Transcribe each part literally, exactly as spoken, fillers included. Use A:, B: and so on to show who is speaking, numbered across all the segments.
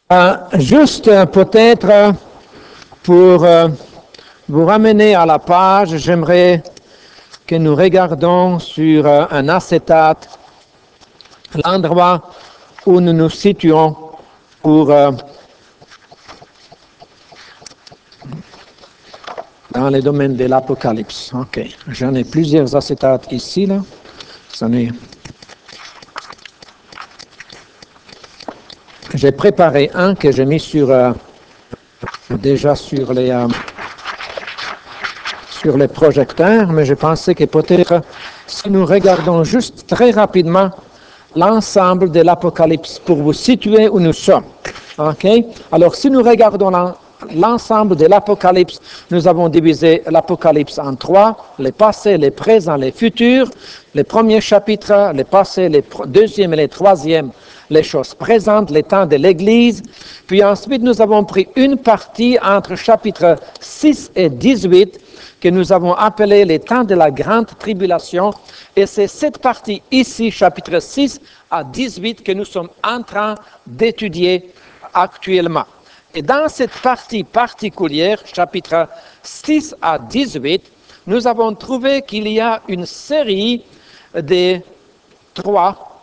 A: Euh, juste euh, peut-être euh, pour euh, vous ramener à la page, j'aimerais que nous regardons sur euh, un acétate l'endroit où nous nous situons pour, euh, dans le domaine de l'Apocalypse. Ok, j'en ai plusieurs acétates ici, là. J'en ai... J'ai préparé un que j'ai mis sur, euh, déjà sur les, euh, sur les projecteurs, mais je pensais que peut-être si nous regardons juste très rapidement l'ensemble de l'Apocalypse pour vous situer où nous sommes. Ok? Alors, si nous regardons l'ensemble de l'Apocalypse, nous avons divisé l'Apocalypse en trois, les passés, les présents, les futurs. Les premiers chapitres, les passés, les deuxième et les troisième, les choses présentes, les temps de l'Église. Puis ensuite, nous avons pris une partie entre chapitres six et dix-huit que nous avons appelé les temps de la grande tribulation. Et c'est cette partie ici, chapitre six à dix-huit, que nous sommes en train d'étudier actuellement. Et dans cette partie particulière, chapitre six à dix-huit, nous avons trouvé qu'il y a une série de trois,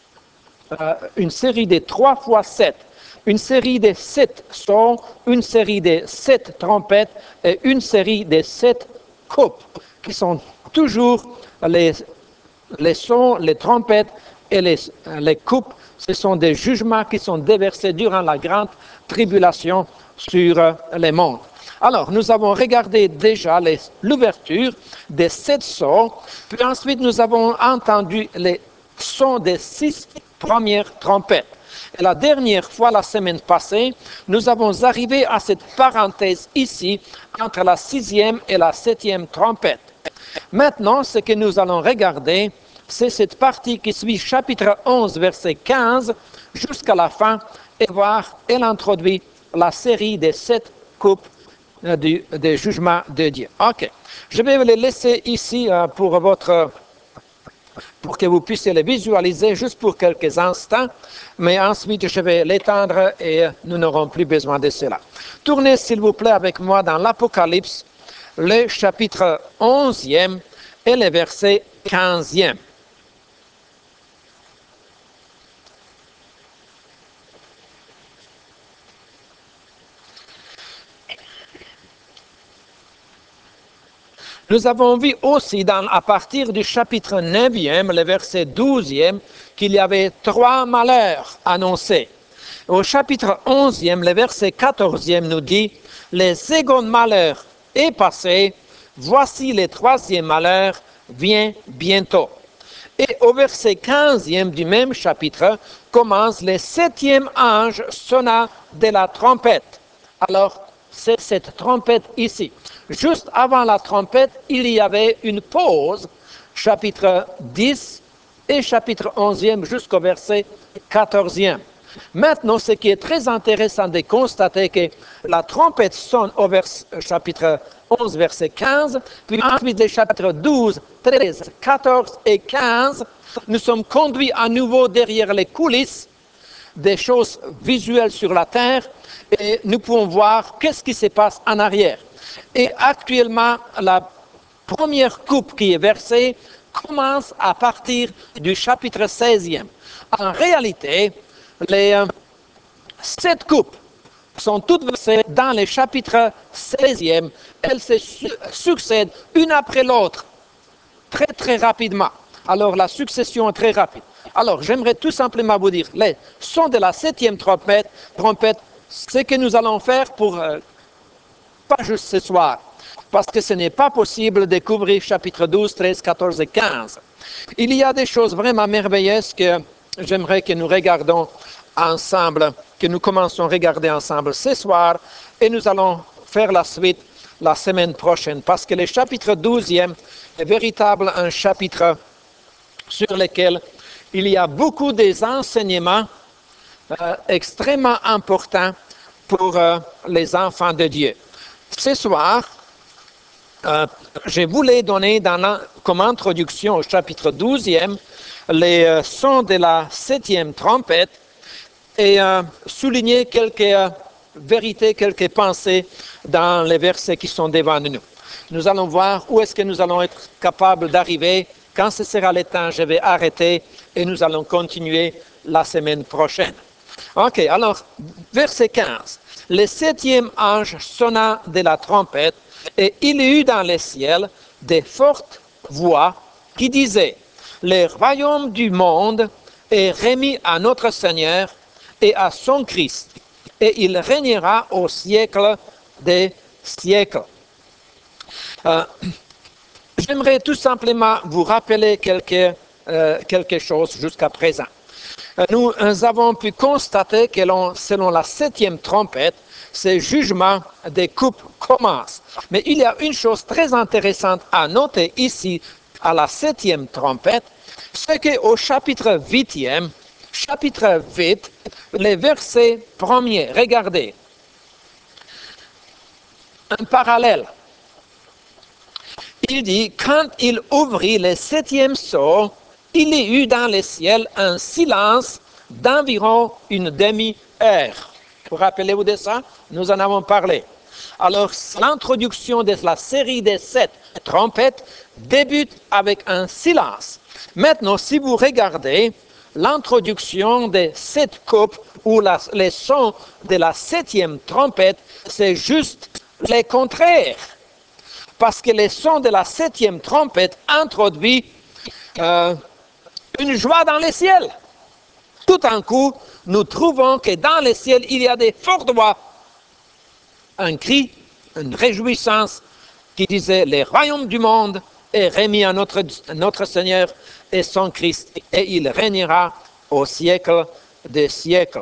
A: euh, une série de trois fois sept, une série de sept sons, une série de sept trompettes et une série de sept coupes, qui sont toujours les, les sons, les trompettes et les, les coupes. Ce sont des jugements qui sont déversés durant la grande tribulation sur les mondes. Alors, nous avons regardé déjà l'ouverture des sept sons, puis ensuite nous avons entendu les sons des six premières trompettes. Et la dernière fois, la semaine passée, nous avons arrivé à cette parenthèse ici, entre la sixième et la septième trompette. Maintenant, ce que nous allons regarder, c'est cette partie qui suit chapitre onze, verset quinze, jusqu'à la fin, et voir, elle introduit la série des sept coupes du, du jugement de Dieu. Ok, je vais les laisser ici euh, pour votre... pour que vous puissiez les visualiser juste pour quelques instants, mais ensuite je vais l'étendre et nous n'aurons plus besoin de cela. Tournez s'il vous plaît avec moi dans l'Apocalypse, le chapitre onzième et le verset quinzième. Nous avons vu aussi dans, à partir du chapitre neuvième, le verset douzième, qu'il y avait trois malheurs annoncés. Au chapitre onzième, le verset quatorzième nous dit « Les seconds malheurs est passé, voici le troisième malheur vient bientôt ». Et au verset quinzième du même chapitre commence « Le septième ange sonna de la trompette ». Alors, c'est cette trompette ici. Juste avant la trompette, il y avait une pause, chapitre dix et chapitre onzième jusqu'au verset quatorzième. Maintenant, ce qui est très intéressant de constater que la trompette sonne au vers, chapitre onze, verset quinze, puis ensuite les chapitres douze, treize, quatorze et quinze, nous sommes conduits à nouveau derrière les coulisses des choses visuelles sur la terre et nous pouvons voir qu'est-ce qui se passe en arrière. Et actuellement, la première coupe qui est versée commence à partir du chapitre seizième. En réalité, les euh, sept coupes sont toutes versées dans le chapitre seizième. Elles se su succèdent une après l'autre, très très rapidement. Alors la succession est très rapide. Alors j'aimerais tout simplement vous dire, les sons de la septième trompette, trompette, ce que nous allons faire pour, euh, pas juste ce soir, parce que ce n'est pas possible de couvrir chapitre douze, treize, quatorze et quinze. Il y a des choses vraiment merveilleuses que j'aimerais que nous regardions ensemble, que nous commençons à regarder ensemble ce soir, et nous allons faire la suite la semaine prochaine, parce que le chapitre douzième est véritable un chapitre sur lequel il y a beaucoup des enseignements euh, extrêmement importants pour euh, les enfants de Dieu. Ce soir, euh, je voulais donner dans la, comme introduction au chapitre douzième les euh, sons de la septième trompette et euh, souligner quelques euh, vérités, quelques pensées dans les versets qui sont devant nous. Nous allons voir où est-ce que nous allons être capables d'arriver. Quand ce sera le temps, je vais arrêter et nous allons continuer la semaine prochaine. Ok, alors, verset quinze. Le septième ange sonna de la trompette et il y eut dans le ciel de fortes voix qui disaient, « Le royaume du monde est remis à notre Seigneur et à son Christ, et il régnera au siècle des siècles. » Euh, J'aimerais tout simplement vous rappeler quelque, euh, quelque chose jusqu'à présent. Euh, nous, nous avons pu constater que l'on, selon la septième trompette, ce jugement des coupes commence. Mais il y a une chose très intéressante à noter ici, à la septième trompette, c'est qu'au chapitre huitième, chapitre huit, les versets premiers, regardez, un parallèle. Il dit, quand il ouvrit le septième sceau, il y eut dans le ciel un silence d'environ une demi-heure. Vous rappelez-vous de ça? Nous en avons parlé. Alors, l'introduction de la série des sept trompettes débute avec un silence. Maintenant, si vous regardez l'introduction des sept coupes ou la, les sons de la septième trompette, c'est juste le contraire. Parce que les sons de la septième trompette introduit euh, une joie dans le ciel. Tout d'un coup, nous trouvons que dans le ciel, il y a des fortes voix. Un cri, une réjouissance qui disait, le royaume du monde est remis à notre, notre Seigneur et son Christ, et il régnera au siècle des siècles.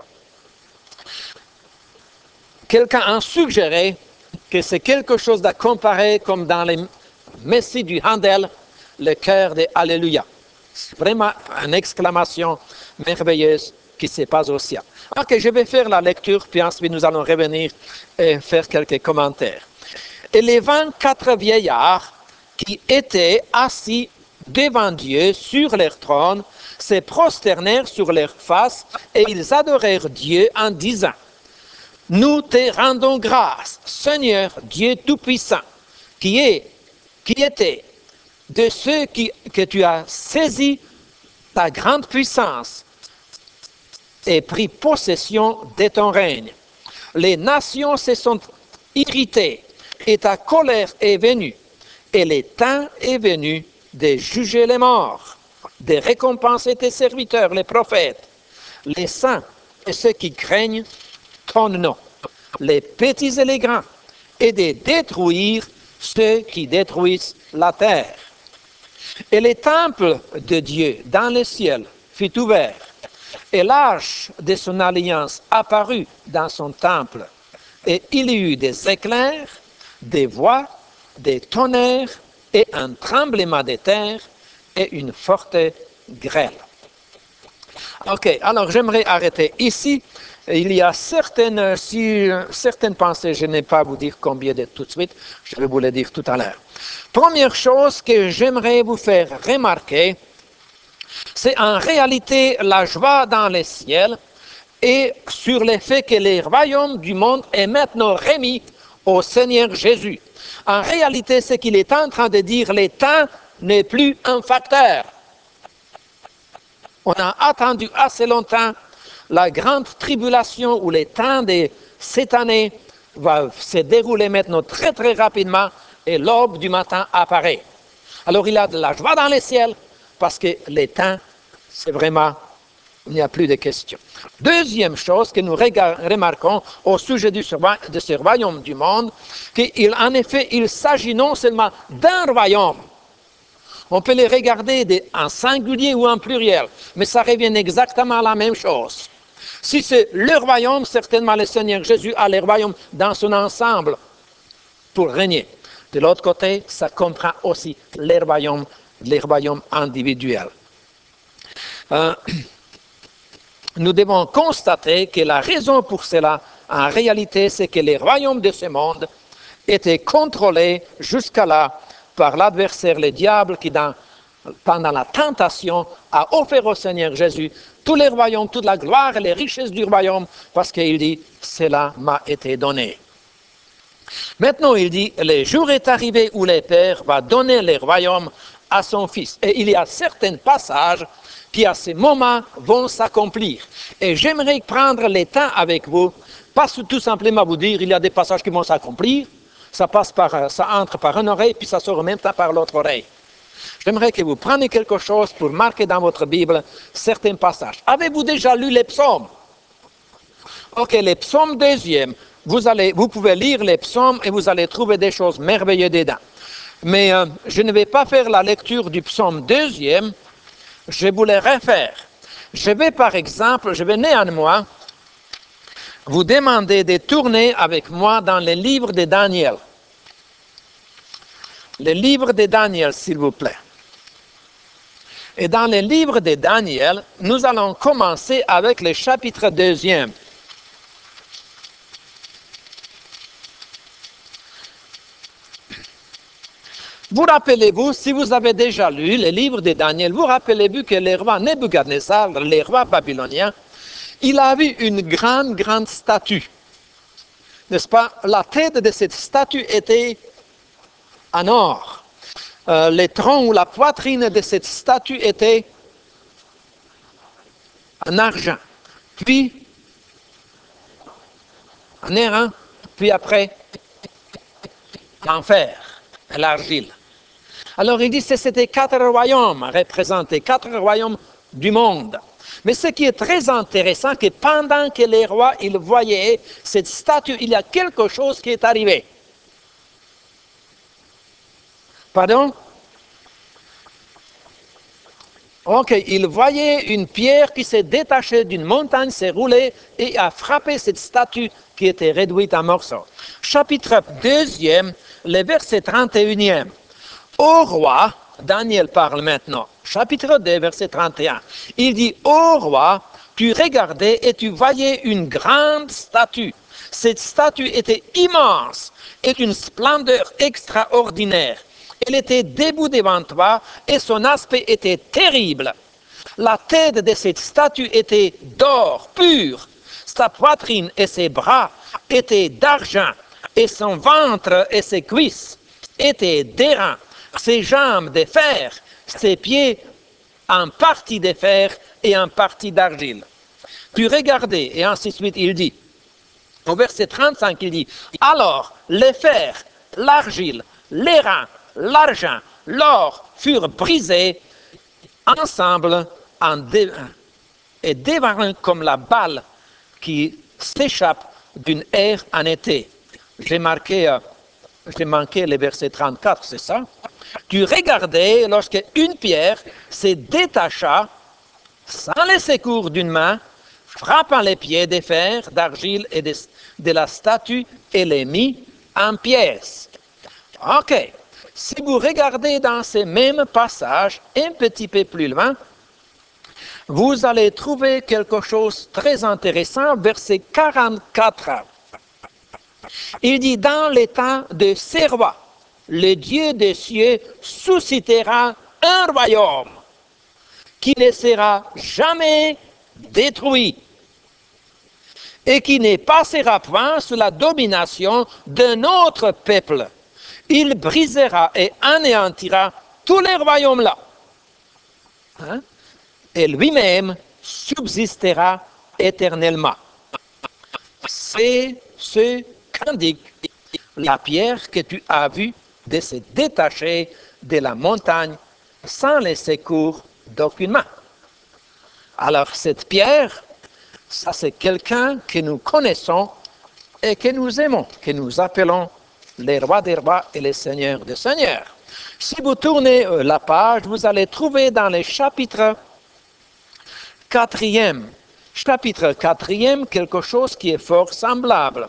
A: Quelqu'un a suggéré que c'est quelque chose à comparer comme dans les messies du Handel, le chœur de Alléluia. C'est vraiment une exclamation merveilleuse qui se passe au ciel. Ok, je vais faire la lecture, puis ensuite nous allons revenir et faire quelques commentaires. Et les vingt-quatre vieillards qui étaient assis devant Dieu sur leur trône se prosternèrent sur leurs faces et ils adorèrent Dieu en disant, « Nous te rendons grâce, Seigneur Dieu Tout-Puissant, qui est, qui était, de ceux qui, que tu as saisi ta grande puissance et pris possession de ton règne. Les nations se sont irritées et ta colère est venue, et le temps est venu de juger les morts, de récompenser tes serviteurs, les prophètes, les saints et ceux qui craignent ton nom, les petits et les grands, et de détruire ceux qui détruisent la terre. Et le temple de Dieu dans le ciel fut ouvert, et l'arche de son alliance apparut dans son temple, et il y eut des éclairs, des voix, des tonnerres, et un tremblement de terre, et une forte grêle. Ok, alors j'aimerais arrêter ici. Il y a certaines, si, certaines pensées, je n'ai pas à vous dire combien de tout de suite, je vais vous le dire tout à l'heure. Première chose que j'aimerais vous faire remarquer, c'est en réalité la joie dans le ciel et sur le fait que le royaume du monde est maintenant remis au Seigneur Jésus. En réalité, ce qu'il est en train de dire, le temps n'est plus un facteur. On a attendu assez longtemps. La grande tribulation ou le temps de cette année va se dérouler maintenant très très rapidement et l'aube du matin apparaît. Alors il y a de la joie dans le ciel parce que le temps, c'est vraiment, il n'y a plus de questions. Deuxième chose que nous remarquons au sujet du, de ce royaume du monde, qu'en effet, il s'agit non seulement d'un royaume. On peut les regarder de, en singulier ou en pluriel, mais ça revient exactement à la même chose. Si c'est le royaume, certainement le Seigneur Jésus a le royaume dans son ensemble pour régner. De l'autre côté, ça comprend aussi les royaumes, les royaumes individuels. Euh, nous devons constater que la raison pour cela, en réalité, c'est que les royaumes de ce monde étaient contrôlés jusqu'à là par l'adversaire, le diable, qui dans pendant la tentation, a offert au Seigneur Jésus tous les royaumes, toute la gloire et les richesses du royaume, parce qu'il dit, cela m'a été donné. Maintenant, il dit, le jour est arrivé où le Père va donner les royaumes à son Fils. Et il y a certains passages qui, à ce moment, vont s'accomplir. Et j'aimerais prendre le temps avec vous, pas tout simplement vous dire, il y a des passages qui vont s'accomplir, ça passe par, ça entre par une oreille, puis ça sort en même temps par l'autre oreille. J'aimerais que vous preniez quelque chose pour marquer dans votre Bible certains passages. Avez-vous déjà lu les psaumes? Ok, les psaumes deuxième, vous, allez, vous pouvez lire les psaumes et vous allez trouver des choses merveilleuses dedans. Mais euh, je ne vais pas faire la lecture du psaume deuxième, je vous les refaire. Je vais par exemple, je vais néanmoins vous demander de tourner avec moi dans le livre de Daniel. Le livre de Daniel, s'il vous plaît. Et dans le livre de Daniel, nous allons commencer avec le chapitre deuxième. Vous rappelez-vous, si vous avez déjà lu le livre de Daniel, vous rappelez-vous que le roi Nebuchadnezzar, le roi babylonien, il a vu une grande, grande statue. N'est-ce pas? La tête de cette statue était en or. Euh, le tronc ou la poitrine de cette statue était en argent. Puis, en airain, puis après, en fer, l'argile. Alors il dit que c'était quatre royaumes représentés, quatre royaumes du monde. Mais ce qui est très intéressant, c'est que pendant que les rois ils voyaient cette statue, il y a quelque chose qui est arrivé. Pardon? Ok, ils voyaient une pierre qui s'est détachée d'une montagne, s'est roulée et a frappé cette statue qui était réduite en morceaux. Chapitre deuxième, le verset trente et unième. Ô roi, Daniel parle maintenant, chapitre deux, verset trente et un. Il dit, ô roi, tu regardais et tu voyais une grande statue. Cette statue était immense et d'une splendeur extraordinaire. Elle était debout devant toi et son aspect était terrible. La tête de cette statue était d'or pur. Sa poitrine et ses bras étaient d'argent et son ventre et ses cuisses étaient d'airain. Ses jambes de fer, ses pieds en partie de fer et en partie d'argile. Tu regardais, et ainsi de suite, il dit, au verset trente-cinq, il dit, alors le fer, l'argile, l'airain, l'argent, l'or furent brisés ensemble en dé et dévarant comme la balle qui s'échappe d'une aire en été. J'ai marqué, euh, j'ai manqué le verset trente-quatre, c'est ça? Tu regardais lorsque une pierre se détacha sans le secours d'une main, frappant les pieds des fers d'argile et de, de la statue et les mit en pièces. Ok. Si vous regardez dans ces mêmes passages, un petit peu plus loin, vous allez trouver quelque chose de très intéressant, verset quarante-quatre. Il dit, dans les temps de ces rois, le Dieu des cieux suscitera un royaume qui ne sera jamais détruit et qui ne passera point sous la domination d'un autre peuple. Il brisera et anéantira tous les royaumes là. Hein? Et lui-même subsistera éternellement. C'est ce qu'indique la pierre que tu as vue de se détacher de la montagne sans le secours d'aucune main. Alors cette pierre, ça c'est quelqu'un que nous connaissons et que nous aimons, que nous appelons les rois des rois et les seigneurs des seigneurs. Si vous tournez la page, vous allez trouver dans le chapitre quatrième, chapitre quatrième, quelque chose qui est fort semblable.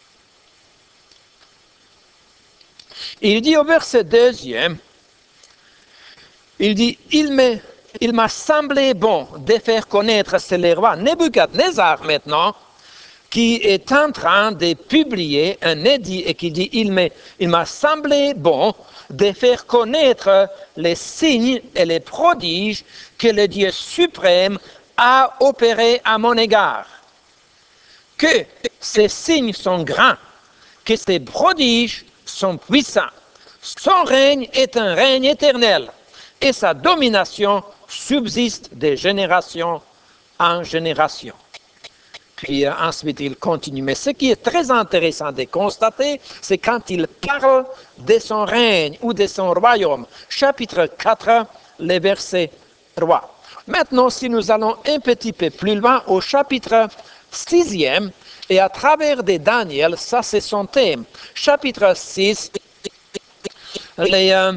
A: Il dit au verset deuxième, il dit, il m'a, il m'a semblé bon de faire connaître, c'est le roi Nebuchadnezzar maintenant, qui est en train de publier un édit et qui dit, il m'a, il m'a semblé bon de faire connaître les signes et les prodiges que le Dieu suprême a opérés à mon égard. Que ces signes sont grands, que ces prodiges sont puissants. Son règne est un règne éternel et sa domination subsiste de génération en génération. Puis euh, ensuite, il continue. Mais ce qui est très intéressant de constater, c'est quand il parle de son règne ou de son royaume. Chapitre quatre, le verset trois. Maintenant, si nous allons un petit peu plus loin au chapitre sixième, et à travers de Daniel, ça c'est son thème. Chapitre six, les euh,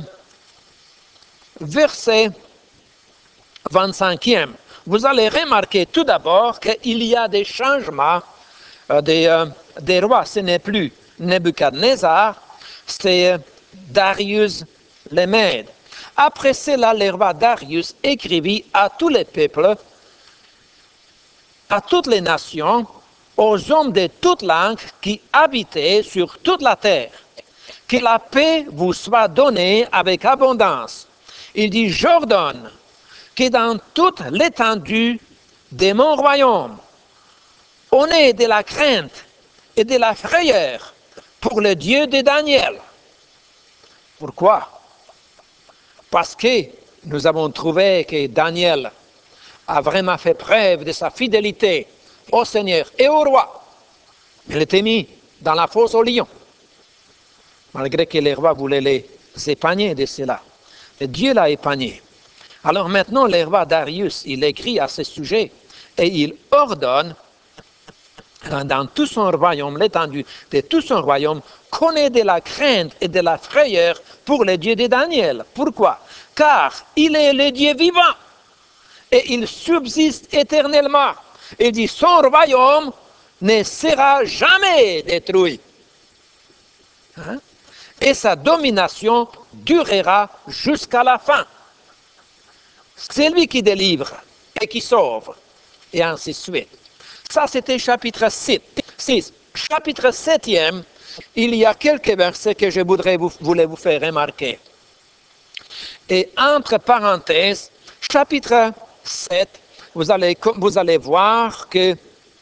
A: versets vingt-cinquième. Vous allez remarquer tout d'abord qu'il y a des changements euh, des, euh, des rois. Ce n'est plus Nebuchadnezzar, c'est Darius le Mède. Après cela, le roi Darius écrivit à tous les peuples, à toutes les nations, aux hommes de toutes langues qui habitaient sur toute la terre. Que la paix vous soit donnée avec abondance. Il dit, j'ordonne que dans toute l'étendue de mon royaume, on ait de la crainte et de la frayeur pour le Dieu de Daniel. Pourquoi? Parce que nous avons trouvé que Daniel a vraiment fait preuve de sa fidélité au Seigneur et au roi. Il était mis dans la fosse aux lions, malgré que les rois voulaient les épargner de cela. Et Dieu l'a épargné. Alors maintenant, le roi Darius, il écrit à ce sujet et il ordonne dans tout son royaume, l'étendue de tout son royaume, qu'on ait de la crainte et de la frayeur pour le Dieu de Daniel. Pourquoi? Car il est le Dieu vivant et il subsiste éternellement. Il dit, son royaume ne sera jamais détruit. Hein? Et sa domination durera jusqu'à la fin. C'est lui qui délivre et qui sauve, et ainsi de suite. Ça, c'était chapitre six. Chapitre septième, il y a quelques versets que je voudrais vous, voulais vous faire remarquer. Et entre parenthèses, chapitre sept, vous allez, vous allez voir que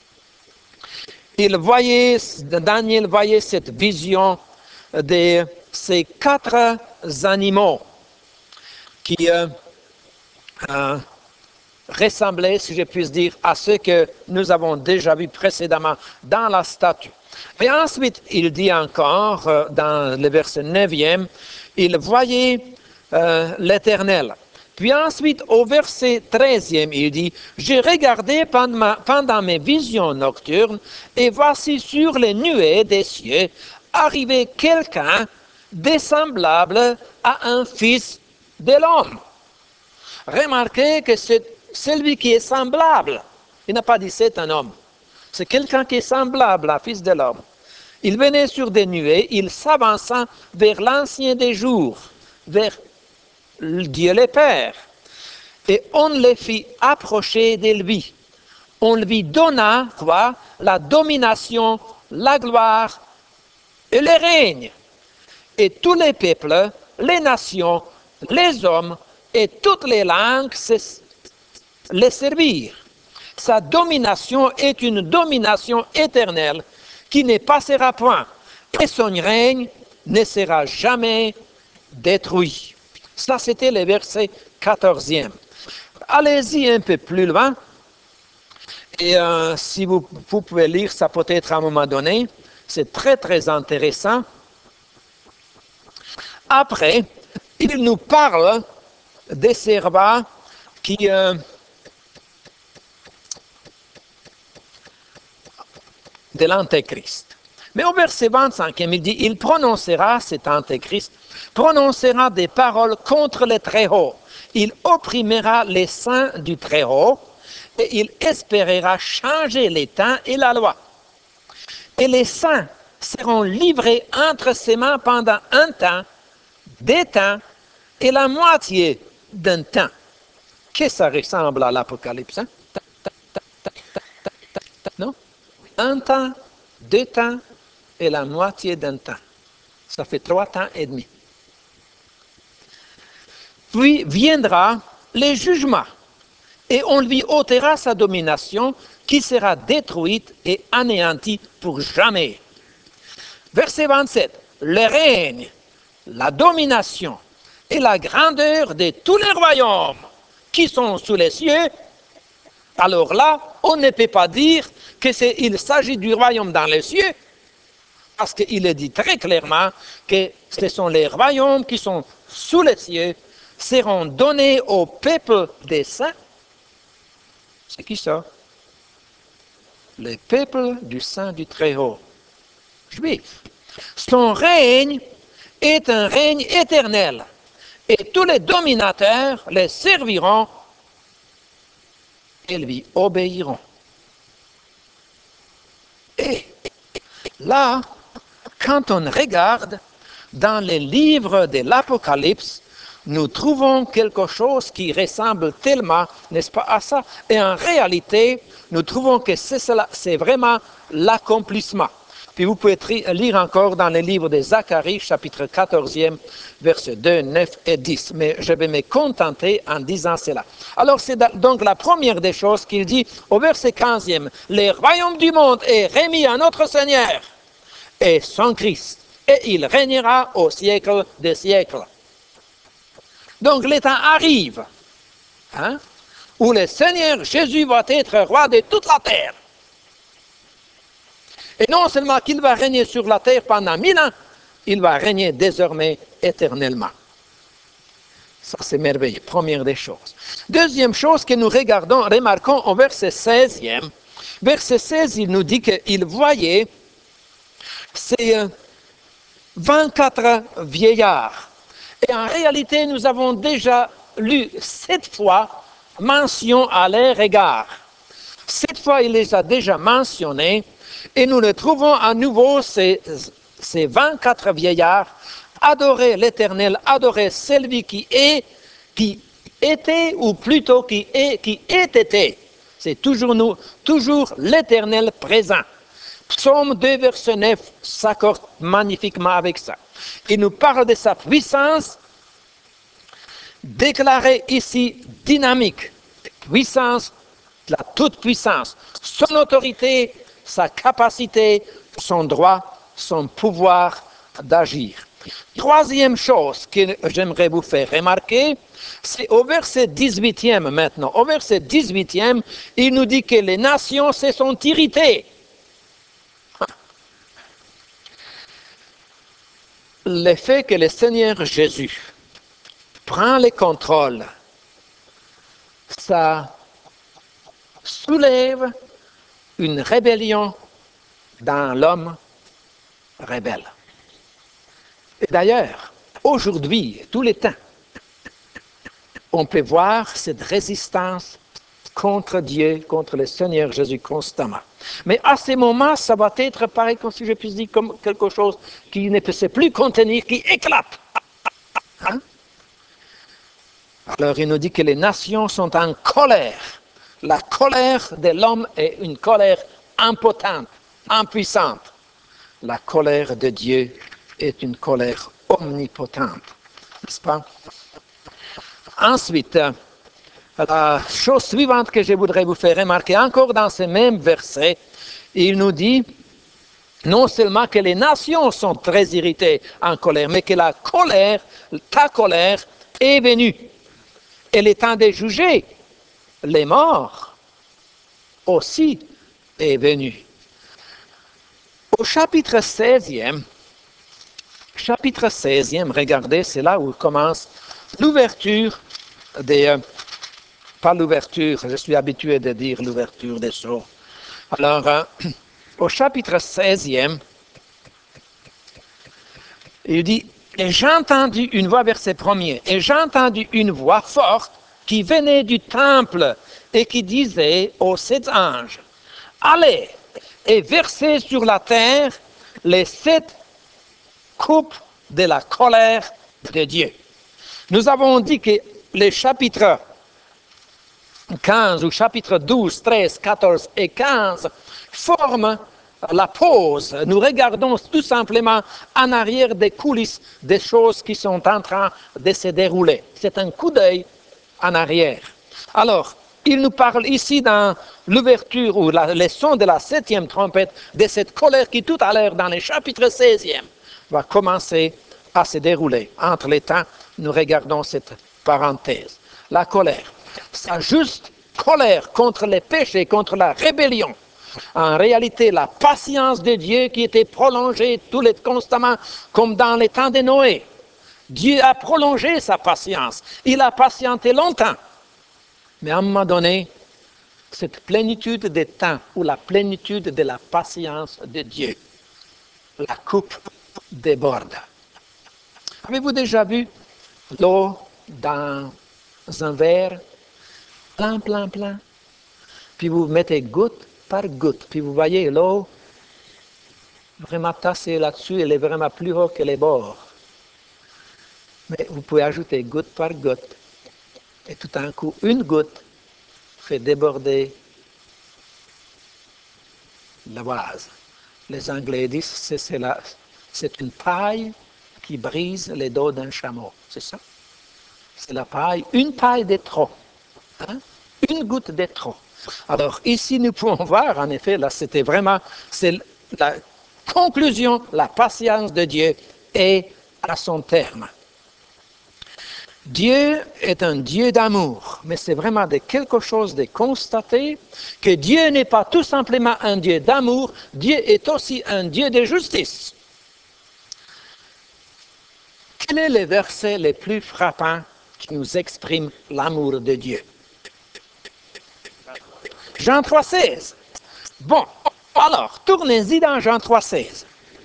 A: il voyait, Daniel voyait cette vision de ces quatre animaux qui euh, euh, ressemblaient, si je puis dire, à ce que nous avons déjà vu précédemment dans la statue. Et ensuite, il dit encore, euh, dans le verset neuvième, il voyait euh, l'Éternel. Puis ensuite, au verset treizième, il dit, « J'ai regardé pendant, ma, pendant mes visions nocturnes, et voici sur les nuées des cieux arriver quelqu'un de semblable à un fils de l'homme. » Remarquez que c'est celui qui est semblable. Il n'a pas dit c'est un homme. C'est quelqu'un qui est semblable à un fils de l'homme. Il venait sur des nuées, il s'avança vers l'ancien des jours, vers Dieu le Père. Et on le fit approcher de lui. On lui donna quoi? La domination, la gloire et le règne. Et tous les peuples, les nations, les hommes et toutes les langues les servir. Sa domination est une domination éternelle qui ne passera point. Et son règne ne sera jamais détruit. Ça, c'était le verset quatorzième. Allez-y un peu plus loin. Et euh, si vous, vous pouvez lire ça peut-être à un moment donné, c'est très très intéressant. Après, il nous parle des servants qui, euh, de l'Antéchrist. Mais au verset vingt-cinq, il dit, il prononcera, cet Antéchrist, prononcera des paroles contre le Très-Haut. Il opprimera les saints du Très-Haut et il espérera changer les temps et la loi. Et les saints seront livrés entre ses mains pendant un temps, des temps et la moitié d'un temps. Qu'est-ce que ça ressemble à l'Apocalypse, hein? Non? un temps, deux temps et la moitié d'un temps. Ça fait trois temps et demi. Puis viendra le jugement, et on lui ôtera sa domination, qui sera détruite et anéantie pour jamais. Verset vingt-sept. Le règne, la domination et la grandeur de tous les royaumes qui sont sous les cieux. Alors là, on ne peut pas dire qu'il s'agit du royaume dans les cieux, parce qu'il est dit très clairement que ce sont les royaumes qui sont sous les cieux, seront donnés au peuple des saints. C'est qui ça? Le peuple du Saint du Très-Haut, juif. Son règne est un règne éternel, et tous les dominateurs les serviront et lui obéiront. Et là, quand on regarde dans les livres de l'Apocalypse, nous trouvons quelque chose qui ressemble tellement, n'est-ce pas, à ça. Et en réalité, nous trouvons que c'est cela, c'est vraiment l'accomplissement. Puis vous pouvez lire encore dans le livre de Zacharie, chapitre quatorzième, versets deux, neuf et dix. Mais je vais me contenter en disant cela. Alors c'est donc la première des choses qu'il dit au verset quinzième. Le royaume du monde est remis à notre Seigneur et son Christ, et il régnera au siècle des siècles. Donc le temps arrive, hein, où le Seigneur Jésus va être roi de toute la terre. Et non seulement qu'il va régner sur la terre pendant mille ans, il va régner désormais éternellement. Ça, c'est merveilleux, première des choses. Deuxième chose que nous regardons, remarquons au verset seizième. Verset seize, il nous dit qu'il voyait ces vingt-quatre vieillards. Et en réalité, nous avons déjà lu sept fois mention à leur égard. Sept fois, il les a déjà mentionnés. Et nous le trouvons à nouveau, ces, ces vingt-quatre vieillards, adorer l'Éternel, adorer celui qui est, qui était, ou plutôt qui est, qui est été. C'est toujours nous, toujours l'Éternel présent. Psaume deux, verset neuf, s'accorde magnifiquement avec ça. Il nous parle de sa puissance, déclarée ici dynamique, puissance, la toute-puissance, son autorité, sa capacité, son droit, son pouvoir d'agir. Troisième chose que j'aimerais vous faire remarquer, c'est au verset dix-huitième maintenant. Au verset dix-huitième, il nous dit que les nations se sont irritées. Le fait que le Seigneur Jésus prend le contrôle, ça soulève une rébellion dans l'homme rebelle. Et d'ailleurs, aujourd'hui, tous les temps, on peut voir cette résistance contre Dieu, contre le Seigneur Jésus constamment. Mais à ces moments, ça va être pareil, comme si je puisse dire, comme quelque chose qui ne peut se plus contenir, qui éclate. Hein? Alors il nous dit que les nations sont en colère. La colère de l'homme est une colère impotente, impuissante. La colère de Dieu est une colère omnipotente. N'est-ce pas? Ensuite, la chose suivante que je voudrais vous faire remarquer, encore dans ce même verset, il nous dit non seulement que les nations sont très irritées en colère, mais que la colère, ta colère, est venue. Et le temps de juger les morts aussi est venu. Au chapitre seizième, chapitre seizième, regardez, c'est là où commence l'ouverture des... Euh, pas l'ouverture, je suis habitué de dire l'ouverture des sceaux. Alors, euh, au chapitre seizième, il dit, et j'ai entendu une voix, verset premier, et j'ai entendu une voix forte qui venait du temple et qui disait aux sept anges, allez et versez sur la terre les sept coupes de la colère de Dieu. Nous avons dit que les chapitres quinze ou chapitre douze, treize, quatorze et quinze forme la pause. Nous regardons tout simplement en arrière des coulisses des choses qui sont en train de se dérouler. C'est un coup d'œil en arrière. Alors, il nous parle ici dans l'ouverture ou la leçon de la septième trompette de cette colère qui tout à l'heure dans le chapitre seizième va commencer à se dérouler. Entre les temps, nous regardons cette parenthèse. La colère, sa juste colère contre les péchés, contre la rébellion. En réalité, la patience de Dieu qui était prolongée tout le constamment comme dans les temps de Noé. Dieu a prolongé sa patience. Il a patienté longtemps. Mais à un moment donné, cette plénitude des temps ou la plénitude de la patience de Dieu, la coupe déborde. Avez-vous déjà vu l'eau dans un verre plein, plein, plein? Puis vous mettez goutte par goutte, puis vous voyez l'eau vraiment tassée là-dessus, elle est vraiment plus haut que les bords. Mais vous pouvez ajouter goutte par goutte. Et tout d'un coup, une goutte fait déborder la vase. Les Anglais disent que c'est, la, c'est une paille qui brise les dos d'un chameau. C'est ça? C'est la paille, une paille de trop. Hein? Une goutte de trop. Alors ici, nous pouvons voir, en effet, là, c'était vraiment, c'est la conclusion, la patience de Dieu est à son terme. Dieu est un Dieu d'amour, mais c'est vraiment de quelque chose de constater que Dieu n'est pas tout simplement un Dieu d'amour, Dieu est aussi un Dieu de justice. Quel est le verset le plus frappant qui nous exprime l'amour de Dieu? Jean trois seize. Bon, alors, tournez-y dans Jean trois seize.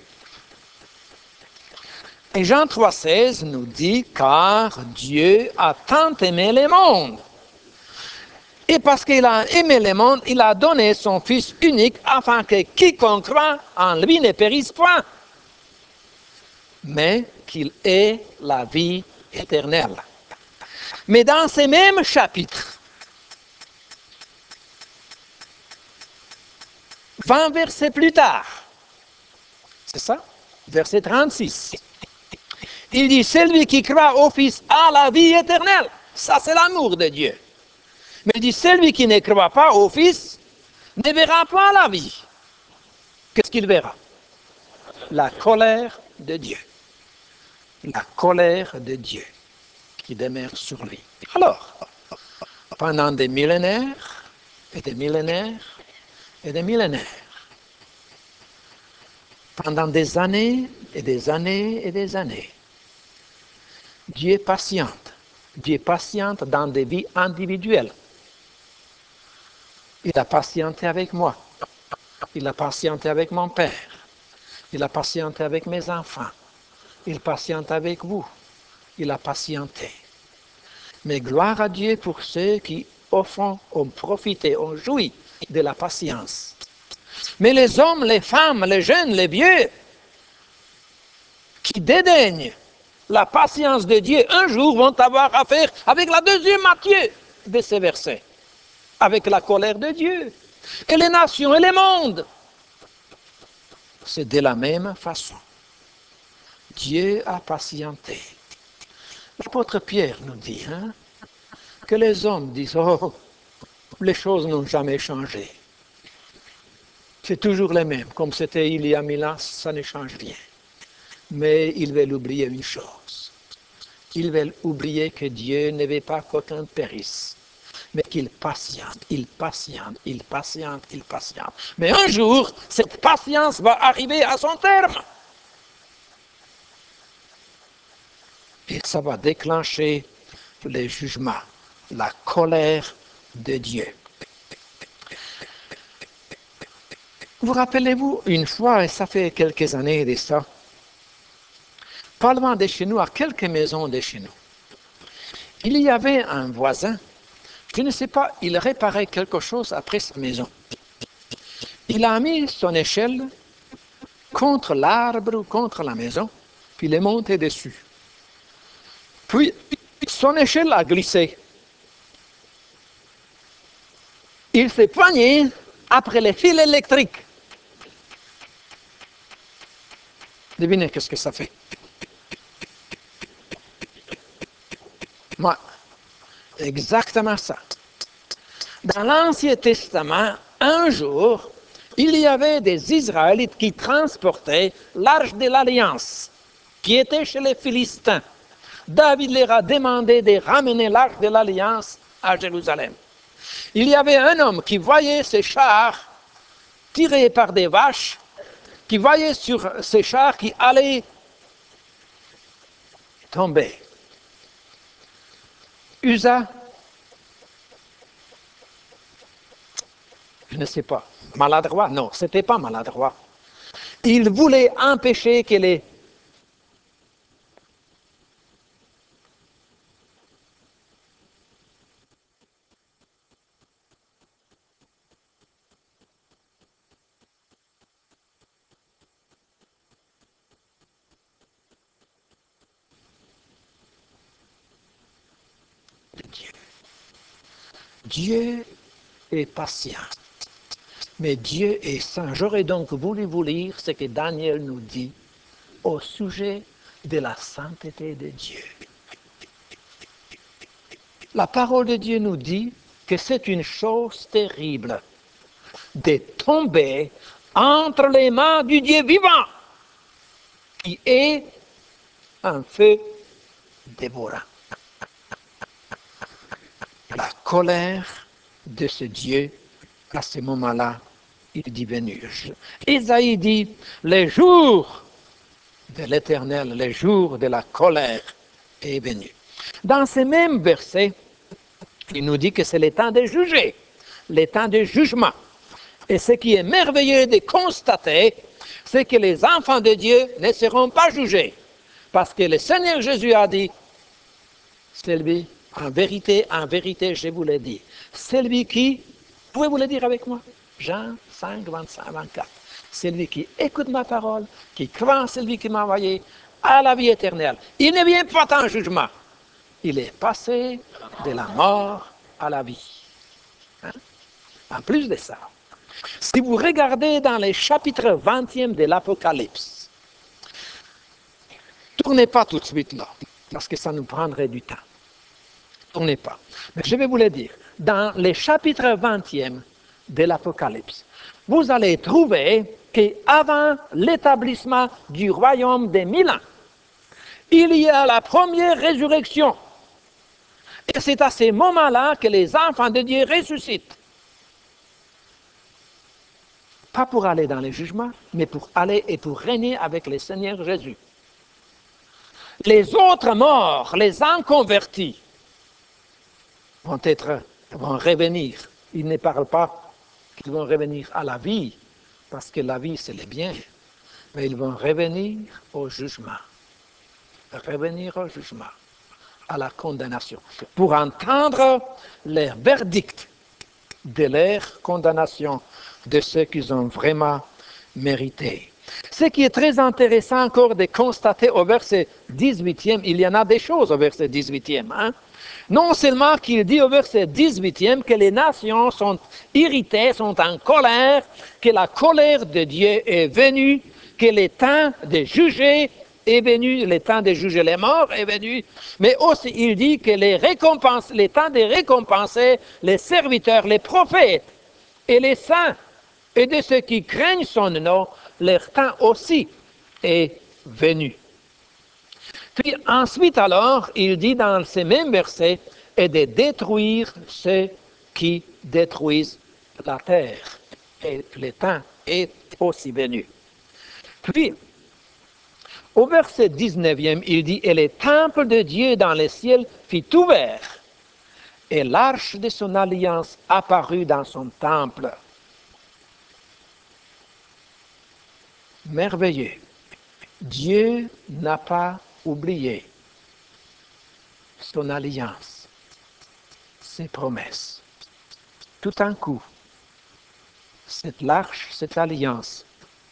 A: Et Jean trois seize nous dit, car Dieu a tant aimé le monde. Et parce qu'il a aimé le monde, il a donné son Fils unique afin que quiconque croit en lui ne périsse point, mais qu'il ait la vie éternelle. Mais dans ces mêmes chapitres, vingt versets plus tard, c'est ça, verset trente-six, il dit, celui qui croit au Fils a la vie éternelle. Ça, c'est l'amour de Dieu. Mais il dit, celui qui ne croit pas au Fils ne verra pas la vie. Qu'est-ce qu'il verra? La colère de Dieu. La colère de Dieu qui demeure sur lui. Alors, pendant des millénaires et des millénaires et des millénaires, pendant des années et des années et des années, Dieu patiente. Dieu patiente dans des vies individuelles. Il a patienté avec moi. Il a patienté avec mon père. Il a patienté avec mes enfants. Il patiente avec vous. Il a patienté. Mais gloire à Dieu pour ceux qui, au fond, ont profité, ont joui de la patience. Mais les hommes, les femmes, les jeunes, les vieux, qui dédaignent la patience de Dieu, un jour vont avoir affaire avec la deuxième moitié de ces versets, avec la colère de Dieu. Et les nations et les mondes, c'est de la même façon. Dieu a patienté. L'apôtre Pierre nous dit hein, que les hommes disent, oh, les choses n'ont jamais changé. C'est toujours les mêmes, comme c'était il y a mille ans, ça ne change rien. Mais ils veulent oublier une chose. Ils veulent oublier que Dieu ne veut pas qu'aucun périsse, mais qu'il patiente, il patiente, il patiente, il patiente. Mais un jour, cette patience va arriver à son terme. Et ça va déclencher le jugement, la colère de Dieu. Vous rappelez-vous, une fois, et ça fait quelques années de ça, pas loin de chez nous, à quelques maisons de chez nous, il y avait un voisin, je ne sais pas, il réparait quelque chose après sa maison. Il a mis son échelle contre l'arbre ou contre la maison, puis il est monté dessus. Puis, son échelle a glissé. Il s'est poigné après les fils électriques. Devinez qu'est-ce que ça fait. Moi, exactement ça. Dans l'Ancien Testament, un jour, il y avait des Israélites qui transportaient l'arche de l'Alliance, qui était chez les Philistins. David leur a demandé de ramener l'arche de l'Alliance à Jérusalem. Il y avait un homme qui voyait ces chars tirés par des vaches, qui voyait sur ces chars qui allaient tomber. Usa, je ne sais pas, maladroit? Non, ce n'était pas maladroit. Il voulait empêcher que les Dieu. Dieu est patient, mais Dieu est saint. J'aurais donc voulu vous lire ce que Daniel nous dit au sujet de la sainteté de Dieu. La parole de Dieu nous dit que c'est une chose terrible de tomber entre les mains du Dieu vivant, qui est un feu dévorant. La colère de ce Dieu, à ce moment-là, il dit venu. Isaïe dit, les jours de l'Éternel, les jours de la colère est venu. Dans ces mêmes versets, il nous dit que c'est le temps de juger, le temps de jugement. Et ce qui est merveilleux de constater, c'est que les enfants de Dieu ne seront pas jugés. Parce que le Seigneur Jésus a dit, celui, en vérité, en vérité, je vous l'ai dit, celui qui, pouvez-vous le dire avec moi? Jean cinq, vingt-cinq, vingt-quatre. Celui qui écoute ma parole, qui croit en celui qui m'a envoyé, a la vie éternelle. Il ne vient pas en jugement. Il est passé de la mort à la vie. Hein? En plus de ça, si vous regardez dans les chapitres vingtième de l'Apocalypse, tournez pas tout de suite là, parce que ça nous prendrait du temps. Tournez pas. Mais je vais vous le dire. Dans les chapitres vingtième de l'Apocalypse, vous allez trouver qu'avant l'établissement du royaume des mille ans, il y a la première résurrection. Et c'est à ce moment-là que les enfants de Dieu ressuscitent. Pas pour aller dans les jugements, mais pour aller et pour régner avec le Seigneur Jésus. Les autres morts, les inconvertis, vont être, vont revenir. Ils ne parlent pas qu'ils vont revenir à la vie, parce que la vie, c'est le bien. Mais ils vont revenir au jugement. Revenir au jugement, à la condamnation, pour entendre leur verdict de leur condamnation, de ce qu'ils ont vraiment mérité. Ce qui est très intéressant encore de constater au verset dix-huitième, il y en a des choses au verset dix-huitième. Hein? Non seulement qu'il dit au verset dix-huitième que les nations sont irritées, sont en colère, que la colère de Dieu est venue, que le temps de juger est venu, le temps de juger les morts est venu, mais aussi il dit que les récompenses, le temps de récompenser les serviteurs, les prophètes et les saints, et de ceux qui craignent son nom, leur temps aussi est venu. Puis ensuite alors, il dit dans ces mêmes versets, et de détruire ceux qui détruisent la terre. Et le temps est aussi venu. Puis, au verset dix-neuvième, il dit, et le temple de Dieu dans le ciel fut ouvert, et l'arche de son alliance apparut dans son temple. Merveilleux. Dieu n'a pas oublié son alliance, ses promesses. Tout un coup, cette l'arche, cette alliance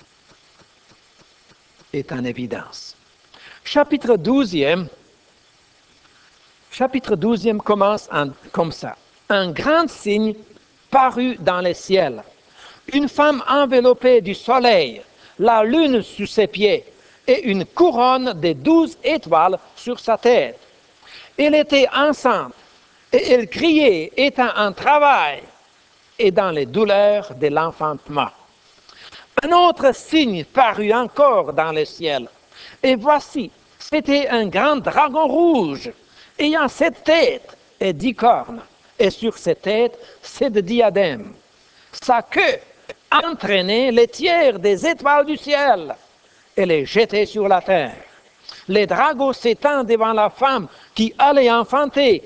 A: est en évidence. Chapitre douzième, chapitre douzième commence en, comme ça. Un grand signe parut dans le ciel. Une femme enveloppée du soleil, la lune sous ses pieds et une couronne de douze étoiles sur sa tête. Elle était enceinte et elle criait, étant en travail et dans les douleurs de l'enfantement. Un autre signe parut encore dans le ciel. Et voici, c'était un grand dragon rouge, ayant sept têtes et dix cornes, et sur ses têtes sept diadèmes. Sa queue entraînait les tiers des étoiles du ciel et les jetait sur la terre. Les dragons s'étendent devant la femme qui allait enfanter,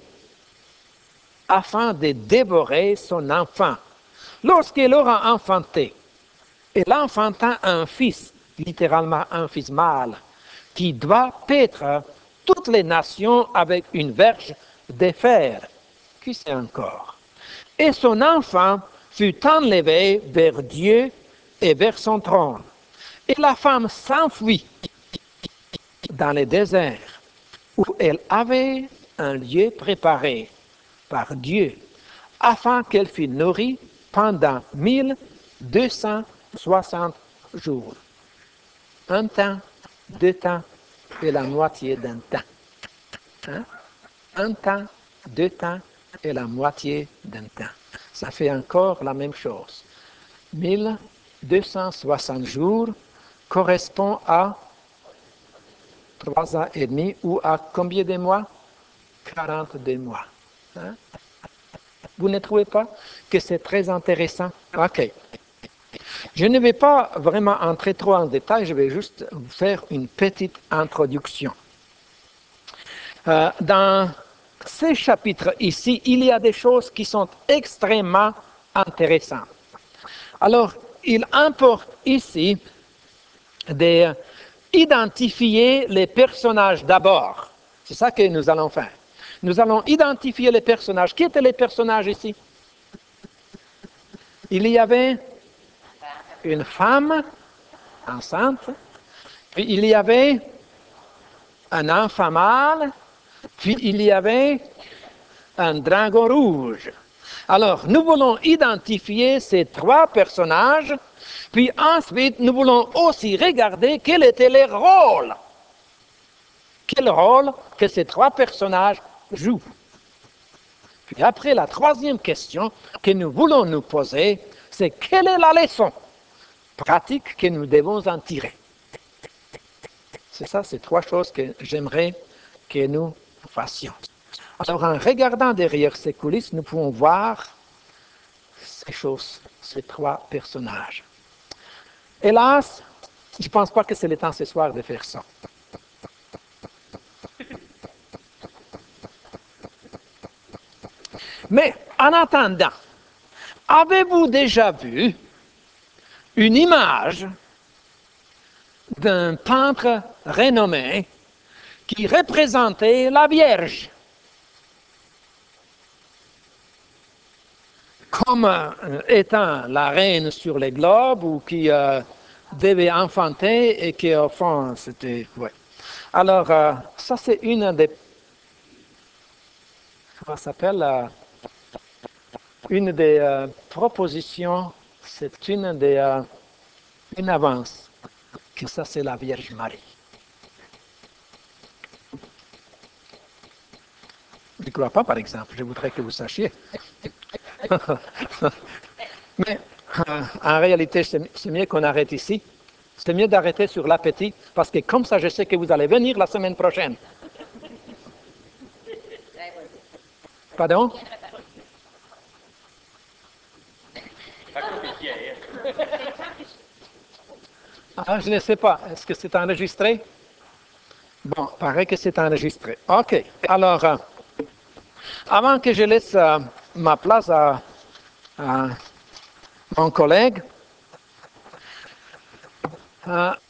A: afin de dévorer son enfant. Lorsqu'elle aura enfanté, elle enfanta un fils, littéralement un fils mâle, qui doit paître toutes les nations avec une verge de fer. Qui sait encore? Et son enfant fut enlevé vers Dieu et vers son trône. Et la femme s'enfuit dans le désert, où elle avait un lieu préparé par Dieu, afin qu'elle fût nourrie pendant mille deux cent soixante jours. Un temps, deux temps et la moitié d'un temps. Hein? Un temps, deux temps et la moitié d'un temps. Ça fait encore la même chose. mille deux cent soixante jours correspond à trois ans et demi ou à combien de mois? quarante-deux mois. Hein? Vous ne trouvez pas que c'est très intéressant? OK. Je ne vais pas vraiment entrer trop en détail, je vais juste vous faire une petite introduction. Euh, dans ces chapitres ici, il y a des choses qui sont extrêmement intéressantes. Alors, il importe ici d'identifier les personnages d'abord. C'est ça que nous allons faire. Nous allons identifier les personnages. Qui étaient les personnages ici? Il y avait une femme enceinte, puis il y avait un enfant mâle, puis il y avait un dragon rouge. Alors, nous voulons identifier ces trois personnages, puis ensuite, nous voulons aussi regarder quels étaient les rôles. Quel rôle que ces trois personnages jouent. Puis après, la troisième question que nous voulons nous poser, c'est quelle est la leçon pratique que nous devons en tirer. C'est ça, ces trois choses que j'aimerais que nous fassions. Alors, en regardant derrière ces coulisses, nous pouvons voir ces choses, ces trois personnages. Hélas, je ne pense pas que c'est le temps ce soir de faire ça. Mais, en attendant, avez-vous déjà vu une image d'un peintre renommé qui représentait la Vierge comme euh, étant la reine sur les globes ou qui euh, devait enfanter et qui au fond c'était... Ouais. Alors, euh, ça c'est une des... Comment ça s'appelle euh, une des euh, propositions, c'est une des... Euh, une avance, que ça c'est la Vierge Marie. Je ne crois pas, par exemple, je voudrais que vous sachiez. Mais euh, en réalité, c'est mieux qu'on arrête ici. C'est mieux d'arrêter sur l'appétit, parce que comme ça, je sais que vous allez venir la semaine prochaine. Pardon? Ah, je ne sais pas. Est-ce que c'est enregistré? Bon, paraît que c'est enregistré. OK. Alors, euh, avant que je laisse euh, ma place à, à mon collègue, euh,